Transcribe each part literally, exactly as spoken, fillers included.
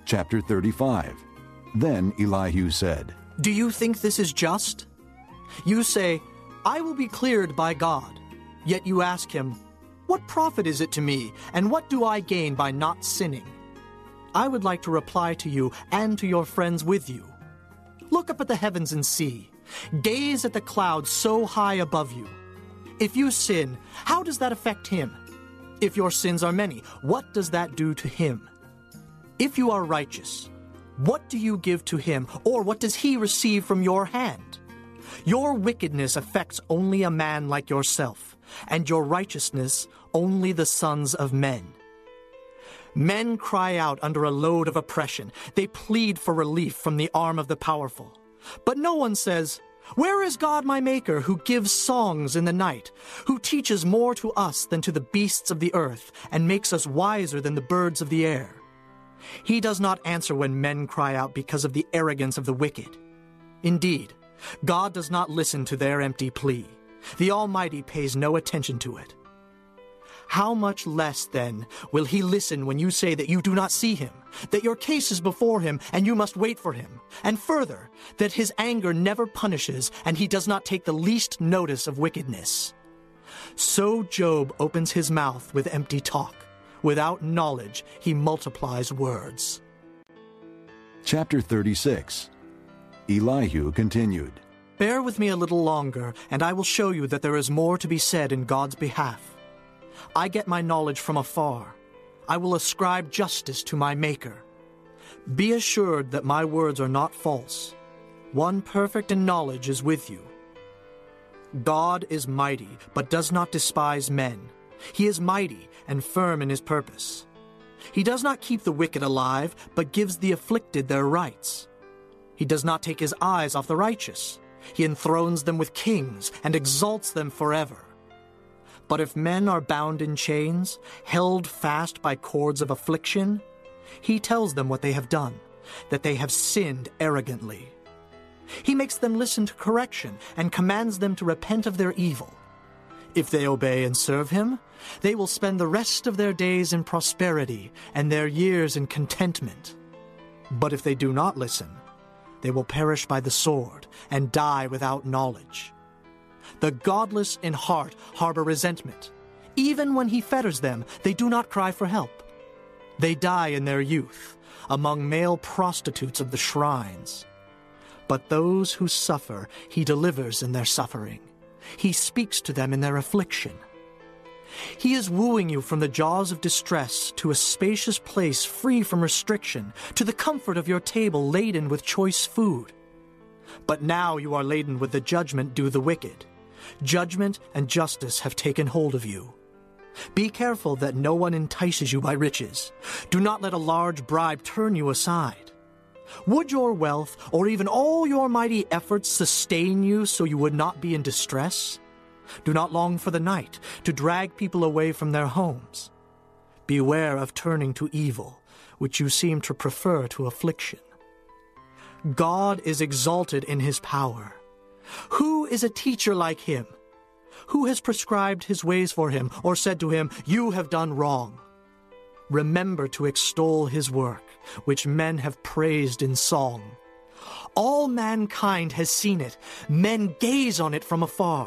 Chapter thirty-five. Then Elihu said, Do you think this is just? You say, I will be cleared by God. Yet you ask him, What profit is it to me, and what do I gain by not sinning? I would like to reply to you and to your friends with you. Look up at the heavens and see. Gaze at the clouds so high above you. If you sin, how does that affect him? If your sins are many, what does that do to him? If you are righteous, what do you give to him, or what does he receive from your hand? Your wickedness affects only a man like yourself, and your righteousness only the sons of men. Men cry out under a load of oppression. They plead for relief from the arm of the powerful. But no one says, Where is God my Maker, who gives songs in the night, who teaches more to us than to the beasts of the earth, and makes us wiser than the birds of the air? He does not answer when men cry out because of the arrogance of the wicked. Indeed, God does not listen to their empty plea. The Almighty pays no attention to it. How much less, then, will he listen when you say that you do not see him, that your case is before him and you must wait for him, and further, that his anger never punishes and he does not take the least notice of wickedness? So Job opens his mouth with empty talk. Without knowledge, he multiplies words. Chapter thirty-six. Elihu continued, Bear with me a little longer, and I will show you that there is more to be said in God's behalf. I get my knowledge from afar. I will ascribe justice to my Maker. Be assured that my words are not false. One perfect in knowledge is with you. God is mighty, but does not despise men. He is mighty and firm in his purpose. He does not keep the wicked alive, but gives the afflicted their rights. He does not take his eyes off the righteous. He enthrones them with kings and exalts them forever. But if men are bound in chains, held fast by cords of affliction, he tells them what they have done, that they have sinned arrogantly. He makes them listen to correction and commands them to repent of their evil. If they obey and serve him, they will spend the rest of their days in prosperity and their years in contentment. But if they do not listen, they will perish by the sword and die without knowledge. The godless in heart harbor resentment. Even when he fetters them, they do not cry for help. They die in their youth, among male prostitutes of the shrines. But those who suffer, he delivers in their suffering. He speaks to them in their affliction. He is wooing you from the jaws of distress to a spacious place free from restriction, to the comfort of your table laden with choice food. But now you are laden with the judgment due the wicked. Judgment and justice have taken hold of you. Be careful that no one entices you by riches. Do not let a large bribe turn you aside. Would your wealth, or even all your mighty efforts, sustain you so you would not be in distress? Do not long for the night, to drag people away from their homes. Beware of turning to evil, which you seem to prefer to affliction. God is exalted in his power. Who is a teacher like him? Who has prescribed his ways for him, or said to him, You have done wrong? Remember to extol his work, which men have praised in song. All mankind has seen it. Men gaze on it from afar.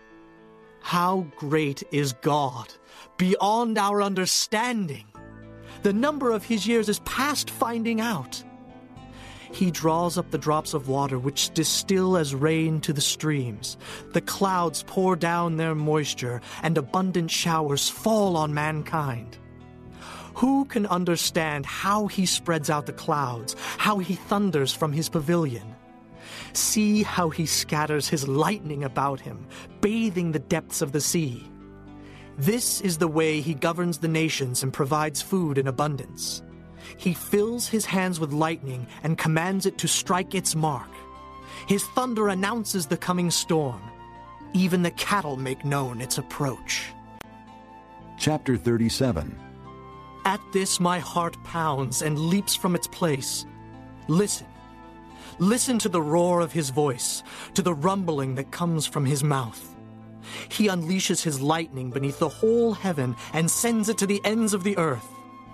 How great is God, beyond our understanding! The number of his years is past finding out. He draws up the drops of water which distill as rain to the streams. The clouds pour down their moisture, and abundant showers fall on mankind. Who can understand how he spreads out the clouds, how he thunders from his pavilion? See how he scatters his lightning about him, bathing the depths of the sea. This is the way he governs the nations and provides food in abundance. He fills his hands with lightning and commands it to strike its mark. His thunder announces the coming storm. Even the cattle make known its approach. Chapter thirty-seven. At this my heart pounds and leaps from its place. Listen. Listen to the roar of his voice, to the rumbling that comes from his mouth. He unleashes his lightning beneath the whole heaven and sends it to the ends of the earth.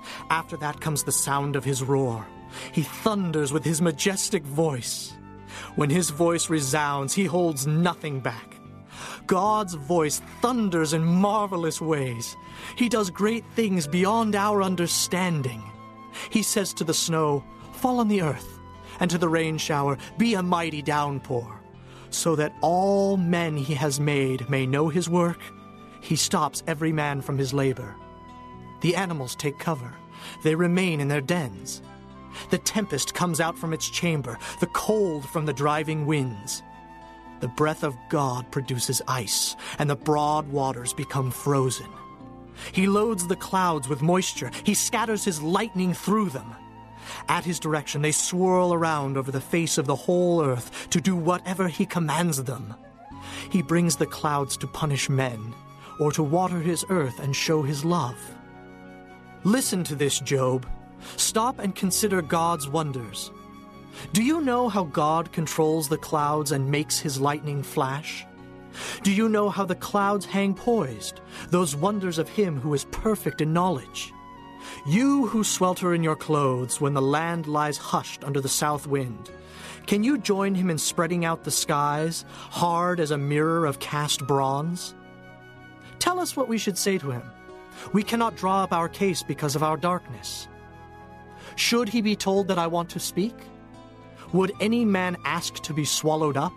After that comes the sound of his roar. He thunders with his majestic voice. When his voice resounds, he holds nothing back. God's voice thunders in marvelous ways. He does great things beyond our understanding. He says to the snow, "Fall on the earth," and to the rain shower, "Be a mighty downpour," so that all men he has made may know his work. He stops every man from his labor. The animals take cover. They remain in their dens. The tempest comes out from its chamber, the cold from the driving winds. The breath of God produces ice, and the broad waters become frozen. He loads the clouds with moisture. He scatters his lightning through them. At his direction, they swirl around over the face of the whole earth to do whatever he commands them. He brings the clouds to punish men, or to water his earth and show his love. Listen to this, Job. Stop and consider God's wonders. Do you know how God controls the clouds and makes his lightning flash? Do you know how the clouds hang poised, those wonders of him who is perfect in knowledge? You who swelter in your clothes when the land lies hushed under the south wind, can you join him in spreading out the skies, hard as a mirror of cast bronze? Tell us what we should say to him. We cannot draw up our case because of our darkness. Should he be told that I want to speak? Would any man ask to be swallowed up?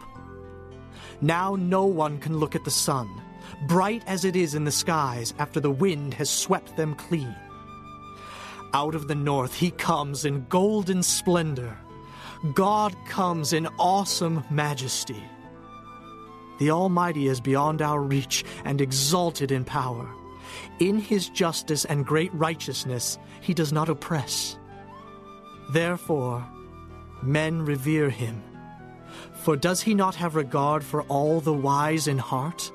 Now no one can look at the sun, bright as it is in the skies after the wind has swept them clean. Out of the north he comes in golden splendor. God comes in awesome majesty. The Almighty is beyond our reach and exalted in power. In his justice and great righteousness he does not oppress. Therefore, men revere him. For does he not have regard for all the wise in heart?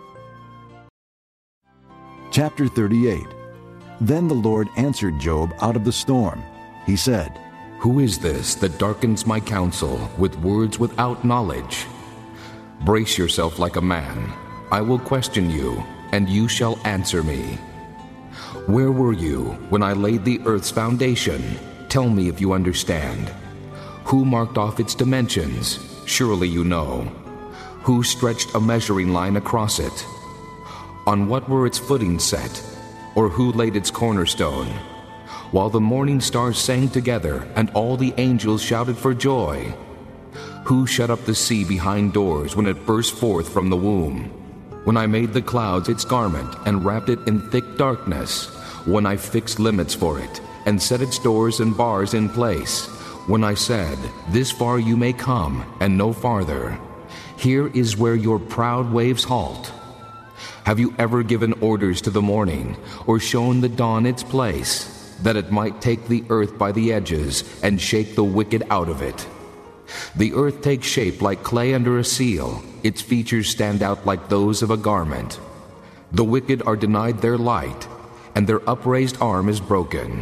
Chapter thirty-eight. Then the Lord answered Job out of the storm. He said, "Who is this that darkens my counsel with words without knowledge? Brace yourself like a man. I will question you, and you shall answer me. Where were you when I laid the earth's foundation? Tell me if you understand. Who marked off its dimensions? Surely you know. Who stretched a measuring line across it? On what were its footings set? Or who laid its cornerstone? While the morning stars sang together, and all the angels shouted for joy. Who shut up the sea behind doors when it burst forth from the womb? When I made the clouds its garment, and wrapped it in thick darkness, when I fixed limits for it, and set its doors and bars in place, when I said, 'This far you may come, and no farther. Here is where your proud waves halt.' Have you ever given orders to the morning, or shown the dawn its place, that it might take the earth by the edges, and shake the wicked out of it? The earth takes shape like clay under a seal. Its features stand out like those of a garment. The wicked are denied their light, and their upraised arm is broken.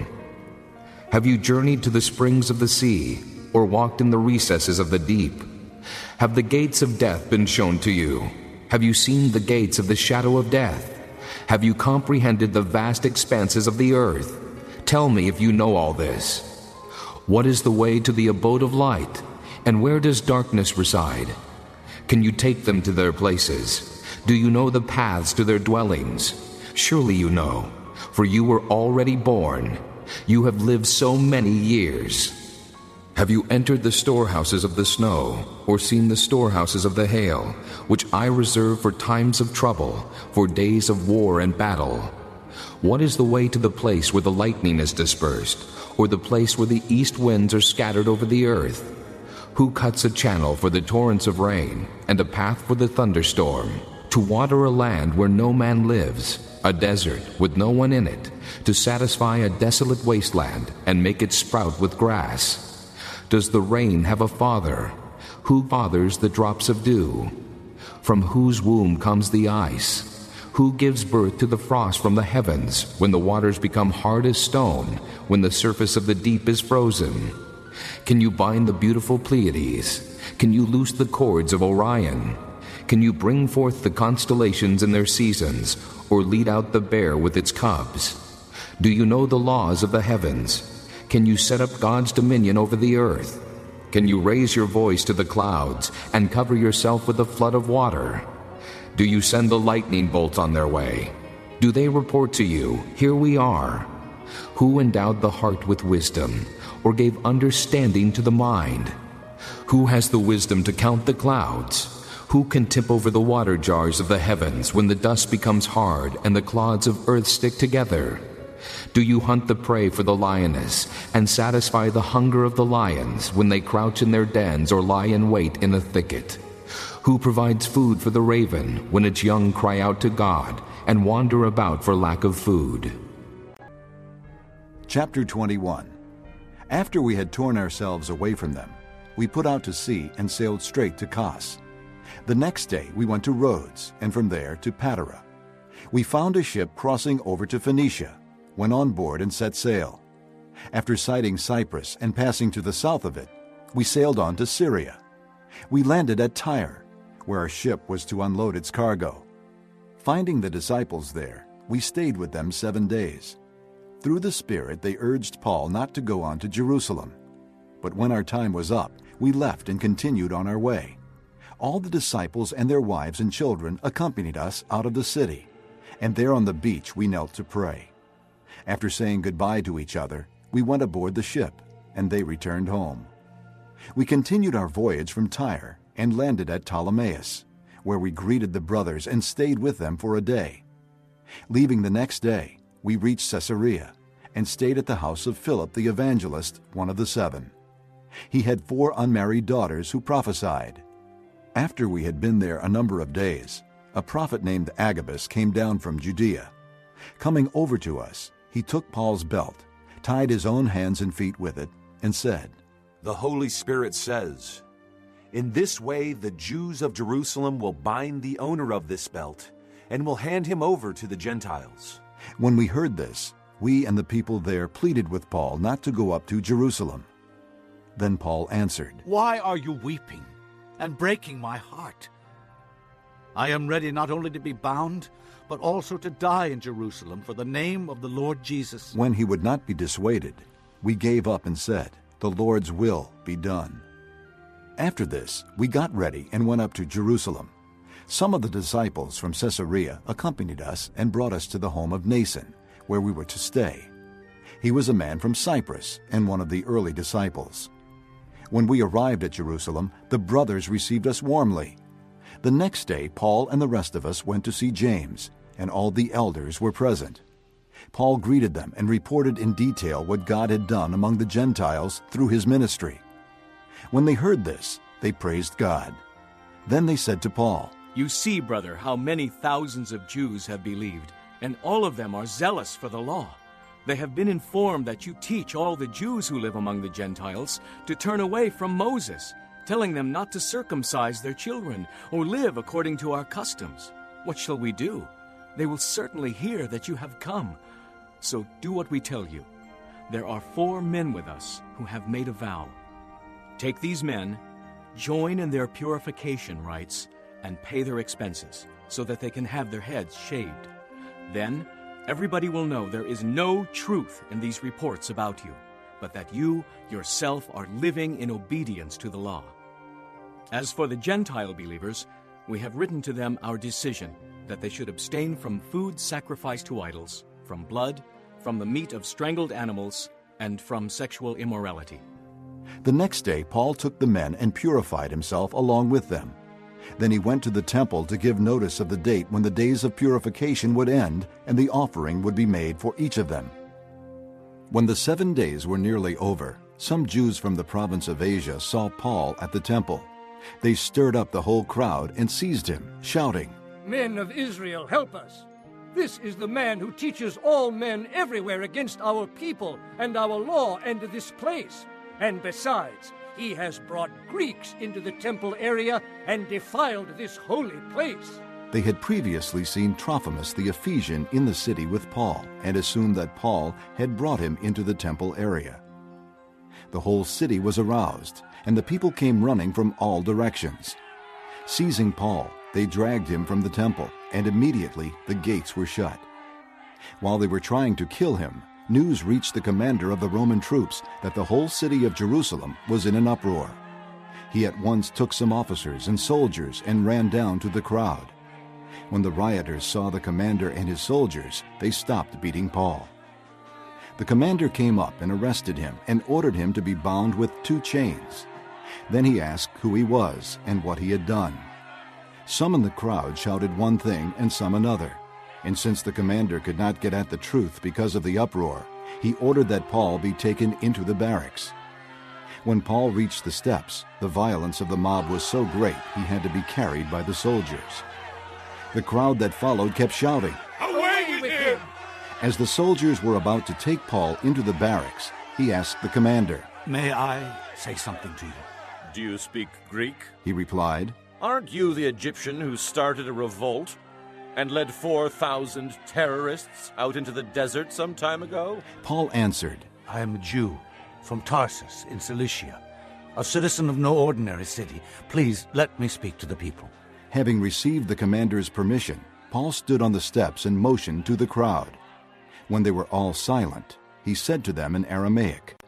Have you journeyed to the springs of the sea, or walked in the recesses of the deep? Have the gates of death been shown to you? Have you seen the gates of the shadow of death? Have you comprehended the vast expanses of the earth? Tell me if you know all this. What is the way to the abode of light, and where does darkness reside? Can you take them to their places? Do you know the paths to their dwellings? Surely you know, for you were already born. You have lived so many years. Have you entered the storehouses of the snow, or seen the storehouses of the hail, which I reserve for times of trouble, for days of war and battle? What is the way to the place where the lightning is dispersed, or the place where the east winds are scattered over the earth? Who cuts a channel for the torrents of rain, and a path for the thunderstorm, to water a land where no man lives, a desert with no one in it, to satisfy a desolate wasteland and make it sprout with grass? Does the rain have a father? Who fathers the drops of dew? From whose womb comes the ice? Who gives birth to the frost from the heavens, when the waters become hard as stone, when the surface of the deep is frozen? Can you bind the beautiful Pleiades? Can you loose the cords of Orion? Can you bring forth the constellations in their seasons, or lead out the bear with its cubs? Do you know the laws of the heavens? Can you set up God's dominion over the earth? Can you raise your voice to the clouds and cover yourself with a flood of water? Do you send the lightning bolts on their way? Do they report to you, "Here we are"? Who endowed the heart with wisdom, or gave understanding to the mind? Who has the wisdom to count the clouds? Who can tip over the water jars of the heavens when the dust becomes hard and the clods of earth stick together? Do you hunt the prey for the lioness and satisfy the hunger of the lions when they crouch in their dens or lie in wait in a thicket? Who provides food for the raven when its young cry out to God and wander about for lack of food? Chapter twenty-one. After we had torn ourselves away from them, we put out to sea and sailed straight to Kos. The next day we went to Rhodes, and from there to Patara. We found a ship crossing over to Phoenicia, went on board and set sail. After sighting Cyprus and passing to the south of it, we sailed on to Syria. We landed at Tyre, where our ship was to unload its cargo. Finding the disciples there, we stayed with them seven days. Through the Spirit they urged Paul not to go on to Jerusalem. But when our time was up, we left and continued on our way. All the disciples and their wives and children accompanied us out of the city, and there on the beach we knelt to pray. After saying goodbye to each other, we went aboard the ship, and they returned home. We continued our voyage from Tyre and landed at Ptolemais, where we greeted the brothers and stayed with them for a day. Leaving the next day, we reached Caesarea and stayed at the house of Philip the evangelist, one of the seven. He had four unmarried daughters who prophesied. After we had been there a number of days, a prophet named Agabus came down from Judea. Coming over to us, he took Paul's belt, tied his own hands and feet with it, and said, "The Holy Spirit says, 'In this way the Jews of Jerusalem will bind the owner of this belt and will hand him over to the Gentiles.'" When we heard this, we and the people there pleaded with Paul not to go up to Jerusalem. Then Paul answered, "Why are you weeping and breaking my heart? I am ready not only to be bound, but also to die in Jerusalem for the name of the Lord Jesus." When he would not be dissuaded, we gave up and said, "The Lord's will be done." After this, we got ready and went up to Jerusalem. Some of the disciples from Caesarea accompanied us and brought us to the home of Nason, where we were to stay. He was a man from Cyprus and one of the early disciples. When we arrived at Jerusalem, the brothers received us warmly. The next day, Paul and the rest of us went to see James, and all the elders were present. Paul greeted them and reported in detail what God had done among the Gentiles through his ministry. When they heard this, they praised God. Then they said to Paul, "You see, brother, how many thousands of Jews have believed, and all of them are zealous for the law. They have been informed that you teach all the Jews who live among the Gentiles to turn away from Moses, telling them not to circumcise their children or live according to our customs. What shall we do? They will certainly hear that you have come. So do what we tell you. There are four men with us who have made a vow. Take these men, join in their purification rites, and pay their expenses, so that they can have their heads shaved. Then everybody will know there is no truth in these reports about you, but that you yourself are living in obedience to the law. As for the Gentile believers, we have written to them our decision that they should abstain from food sacrificed to idols, from blood, from the meat of strangled animals, and from sexual immorality." The next day Paul took the men and purified himself along with them. Then he went to the temple to give notice of the date when the days of purification would end and the offering would be made for each of them. When the seven days were nearly over, some Jews from the province of Asia saw Paul at the temple. They stirred up the whole crowd and seized him, shouting, "Men of Israel, help us! This is the man who teaches all men everywhere against our people and our law and this place. And besides, he has brought Greeks into the temple area and defiled this holy place." They had previously seen Trophimus the Ephesian in the city with Paul and assumed that Paul had brought him into the temple area. The whole city was aroused, and the people came running from all directions. Seizing Paul, they dragged him from the temple, and immediately the gates were shut. While they were trying to kill him, news reached the commander of the Roman troops that the whole city of Jerusalem was in an uproar. He at once took some officers and soldiers and ran down to the crowd. When the rioters saw the commander and his soldiers, they stopped beating Paul. The commander came up and arrested him and ordered him to be bound with two chains. Then he asked who he was and what he had done. Some in the crowd shouted one thing and some another, and since the commander could not get at the truth because of the uproar, he ordered that Paul be taken into the barracks. When Paul reached the steps, the violence of the mob was so great he had to be carried by the soldiers. The crowd that followed kept shouting, "Away with him!" As the soldiers were about to take Paul into the barracks, he asked the commander. May I say something to you? Do you speak Greek? He replied, Aren't you the Egyptian who started a revolt and led four thousand terrorists out into the desert some time ago? Paul answered, I am a Jew from Tarsus in Cilicia, a citizen of no ordinary city. Please let me speak to the people. Having received the commander's permission, Paul stood on the steps and motioned to the crowd. When they were all silent, he said to them in Aramaic,